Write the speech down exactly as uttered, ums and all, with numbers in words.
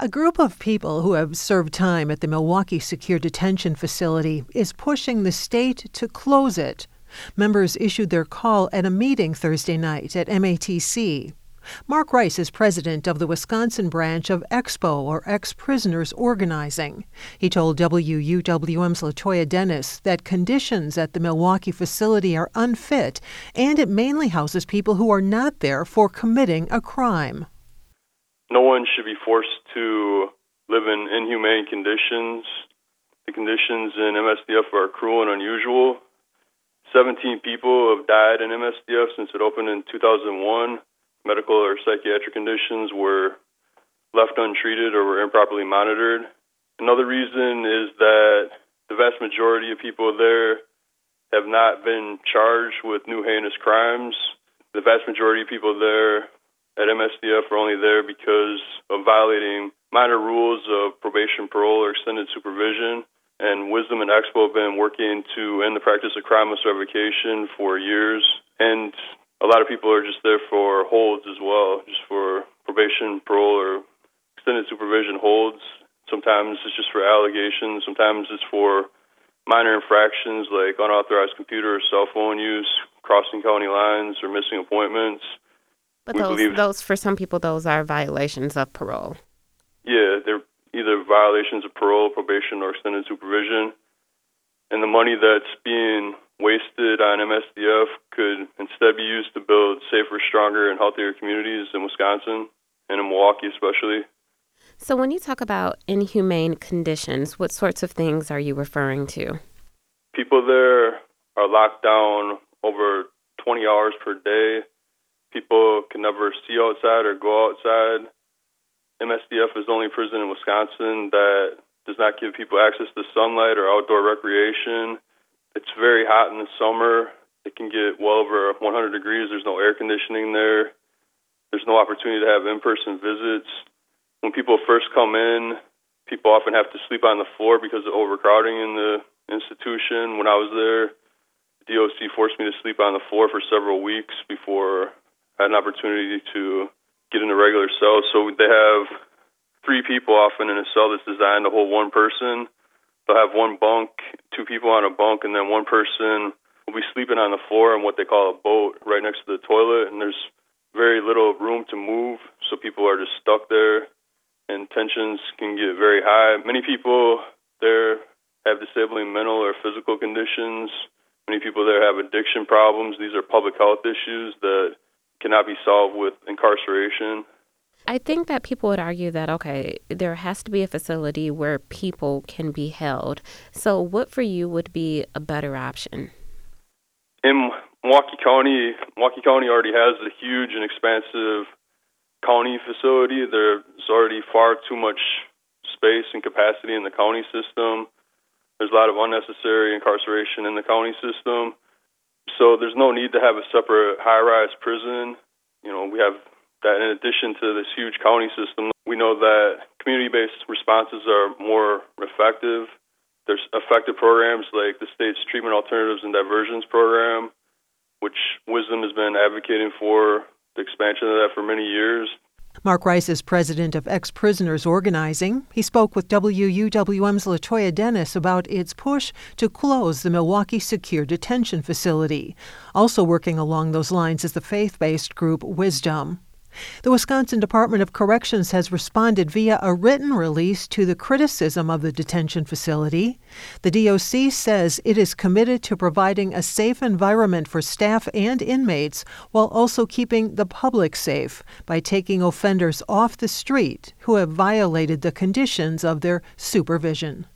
A group of people who have served time at the Milwaukee Secure Detention Facility is pushing the state to close it. Members issued their call at a meeting Thursday night at M A T C. Mark Rice is president of the Wisconsin branch of EXPO, or Ex-Prisoners Organizing. He told W U W M's LaToya Dennis that conditions at the Milwaukee facility are unfit, and it mainly houses people who are not there for committing a crime. No one should be forced to live in inhumane conditions. The conditions in M S D F are cruel and unusual. seventeen people have died in M S D F since it opened in two thousand one. Medical or psychiatric conditions were left untreated or were improperly monitored. Another reason is that the vast majority of people there have not been charged with new heinous crimes. The vast majority of people there at M S D F are only there because of violating minor rules of probation, parole, or extended supervision. And Wisdom and EXPO have been working to end the practice of crimeless revocation for years. And a lot of people are just there for holds as well, just for probation, parole, or extended supervision holds. Sometimes it's just for allegations. Sometimes it's for minor infractions like unauthorized computer or cell phone use, crossing county lines, or missing appointments. But those, believe, those, for some people, those are violations of parole. Yeah, they're either violations of parole, probation, or extended supervision. And the money that's being wasted on M S D F could instead be used to build safer, stronger, and healthier communities in Wisconsin, and in Milwaukee especially. So when you talk about inhumane conditions, what sorts of things are you referring to? People there are locked down over twenty hours per day. People can never see outside or go outside. M S D F is the only prison in Wisconsin that does not give people access to sunlight or outdoor recreation. It's very hot in the summer. It can get well over one hundred degrees. There's no air conditioning there. There's no opportunity to have in-person visits. When people first come in, people often have to sleep on the floor because of overcrowding in the institution. When I was there, D O C forced me to sleep on the floor for several weeks before I had an opportunity to get in a regular cell. So they have three people often in a cell that's designed to hold one person. They'll have one bunk, two people on a bunk, and then one person will be sleeping on the floor in what they call a boat right next to the toilet. And there's very little room to move, so people are just stuck there, and tensions can get very high. Many people there have disabling mental or physical conditions. Many people there have addiction problems. These are public health issues that cannot be solved with incarceration. I think that people would argue that, okay, there has to be a facility where people can be held. So what for you would be a better option? In Milwaukee County, Milwaukee County already has a huge and expansive county facility. There's already far too much space and capacity in the county system. There's a lot of unnecessary incarceration in the county system. So there's no need to have a separate high-rise prison. You know, we have that in addition to this huge county system. We know that community-based responses are more effective. There's effective programs like the state's Treatment Alternatives and Diversions Program, which Wisdom has been advocating for the expansion of that for many years. Mark Rice is president of Ex-Prisoners Organizing. He spoke with W U W M's LaToya Dennis about its push to close the Milwaukee Secure Detention Facility. Also working along those lines is the faith-based group Wisdom. The Wisconsin Department of Corrections has responded via a written release to the criticism of the detention facility. The D O C says it is committed to providing a safe environment for staff and inmates while also keeping the public safe by taking offenders off the street who have violated the conditions of their supervision.